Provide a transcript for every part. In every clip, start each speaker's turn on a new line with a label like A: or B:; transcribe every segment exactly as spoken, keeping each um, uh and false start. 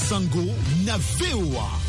A: Sango na V O A.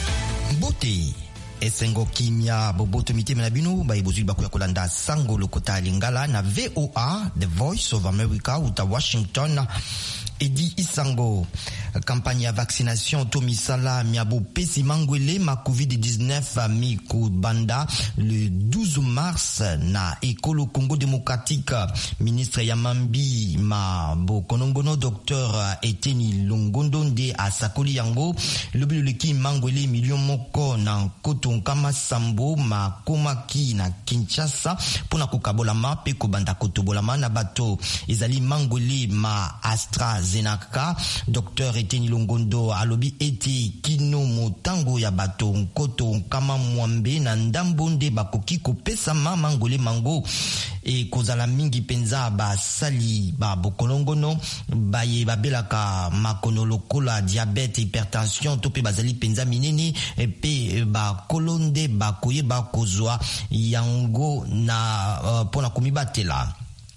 B: Mbote esengo kimia boboto mitema na bino ba ibozuli bakuya kolanda Sango lokota lingala na V O A, The Voice of America uta Washington. Edi Isango, campagne ya vaccination Tomisala miabo pesi mangwele ma covid dix-neuf mi kubanda le douze mars na Ekolo Congo démocratique. Ministre Yamambi ma bo konongono docteur Eteni Longondo nde asakoli yango lobi leki mangwele million moko na kotonkama sambo ma komaki na Kinshasa pona kokabolama pe kobanda kotobolama na bato ezali mangwele ma Astra Zenaka. Docteur Eteni Longondo alobi eti kino motango ya bato nkoto kama mwambe na ndambonde bakoki kopesa mama ngole mango e kozala mingi penza ba sali ba bokolongono baye babelaka makono lokola diabete hypertension to pe bazali penza minene e pe ba kolonde bakoye bakozwa yango na uh, pona komibatela.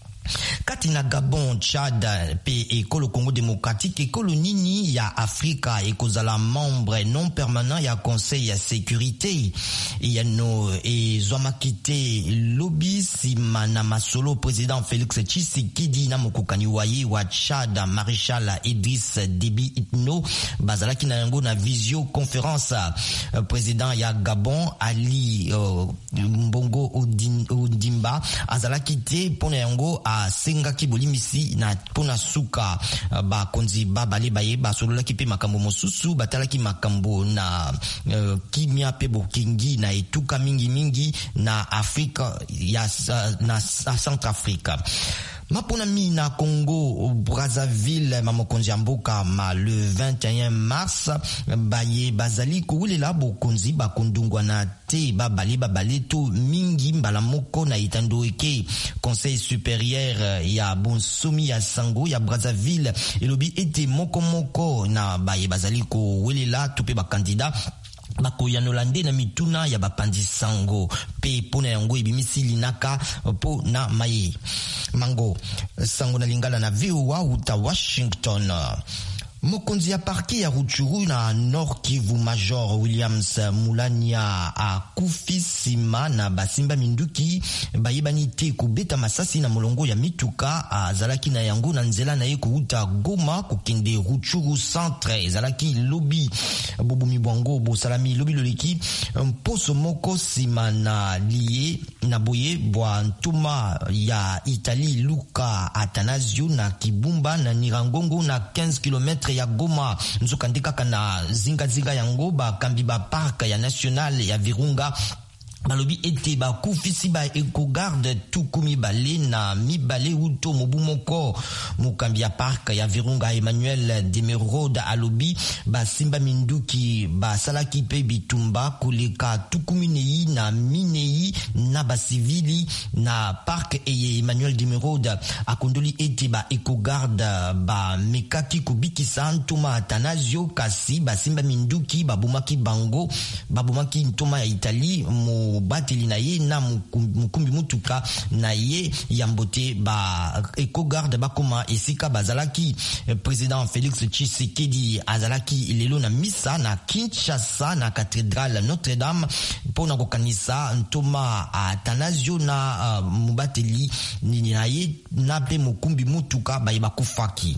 B: Katina Gabon, Tchad, pe Ekolo Congo démocratique, Ekolo Nini ya Afrika, ekozala membre non permanent ya Conseil ya sécurité. Ya no e Zomakite lobby simana masolo président Félix Tshisekedi na mokokani waye wa Tchad Maréchal Idriss Déby Itno bazalaki na yango na visio conférence. Président ya Gabon Ali uh, Mbongo Ondimba azalaki te pona yango a senga kibolimisi na pona suka ba konzi ba bale baye ba solola ki pe makambo mosusu batalaki makambo na uh, kimia pe bokingi na etuka mingi mingi na Afrika ya na Centrafrique. Mapona mi na Congo Brazzaville mamokonzi amboka ma le vingt et un mars baye bazali koulela bokonzi bakondungwa na te babale babale to mingi mbala moko na itando eke Conseil supérieur ya bonsomi ya Sango ya Brazzaville elobi ete moko moko na baye bazali koulela to pe bakandida bakoyanolande na mituna ya bapandi Sango pe pona yango ebimisi linaka po na maye mango Sango na lingala na V O A uta Washington. Mokonzi ya parke ya Rutshuru na Nord Kivu Major Williams Mulania a kufi sima na basimba minduki bayebani te kubeta masasi na molongo ya mituka azalaki na yango na nzela na ye kuuta Goma kokende Rutshuru centre ezalaki lobi bobumi bwango bosalami lobi loleki mposo moko sima na liye na boye bwa ntuma ya Italie Luka Atanasio na Kibumba na Nirangongo na quinze kilomètres ya Goma nzoka ndekaka na zinga zinga yango ba kambi ba park ya national ya Virunga balobi ete ba kufisi ba ecogarde tukumi bale na mibale uto mobumoko mukambi ya park ya Virunga. Emmanuel Demerode alobi ba simba minduki ba salaki pe bitumba kuleka tukumi nei na minei na ba civili na park. Eye Emmanuel Demerode akondoli ete ba ecogarde ba mekaki kubikisa ntuma Atanasio kasi ba simba minduki babumaki bango babumaki ntuma ya Italie mo bateli na ye na mukumbi mutuka na ye yambote ba ecogarde bakoma esika bazalaki. Président Félix Tshisekedi azalaki lelo na misa na Kinshasa na cathédrale Notre-Dame pona kokanisa ntoma Atanasio na uh, mubateli nini na ye na pe mukumbi mutuka ba bakufaki.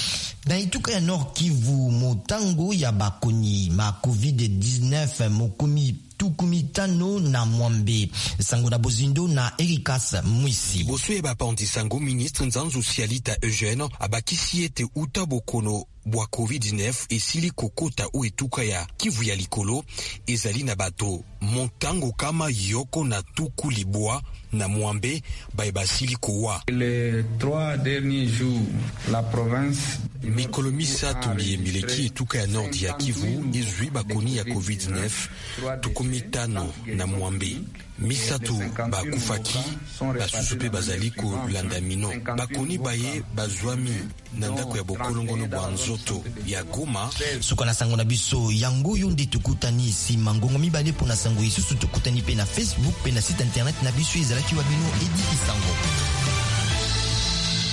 B: Na ituka ya Nord Kivu motango ya bakoni ma covid dix-neuf mokumi tukumitano na mwambe Sango na bozindo na Erikas Mwisi
C: boswe ba pandi Sango ministre nzanzu sialita Eugène abakisi ete uta bokono bwa covid dix-neuf esili kokota o etuka ya Kivu ya likolo ezali na bato montango kama yoko na tuku libwa na mwambe baibasili kowa.
D: Les trois derniers jours la province
C: mikolo misatu mileki etuka ya Nord ya Kivu ezwi bakoni ya covid dix-neuf tukumitano na mwambe misatu bakufaki basusu pe bazali kolanda mino bakoni baye bazwami na ndako ya bokolongono bwa nzoto ya Goma.
B: Suka na Sango na biso yango yo ndi tukutani si mangongo mibale pona Sango isusu tukutani pe na Facebook pe na site internet na biso ezalaki wa bino Edi Isango.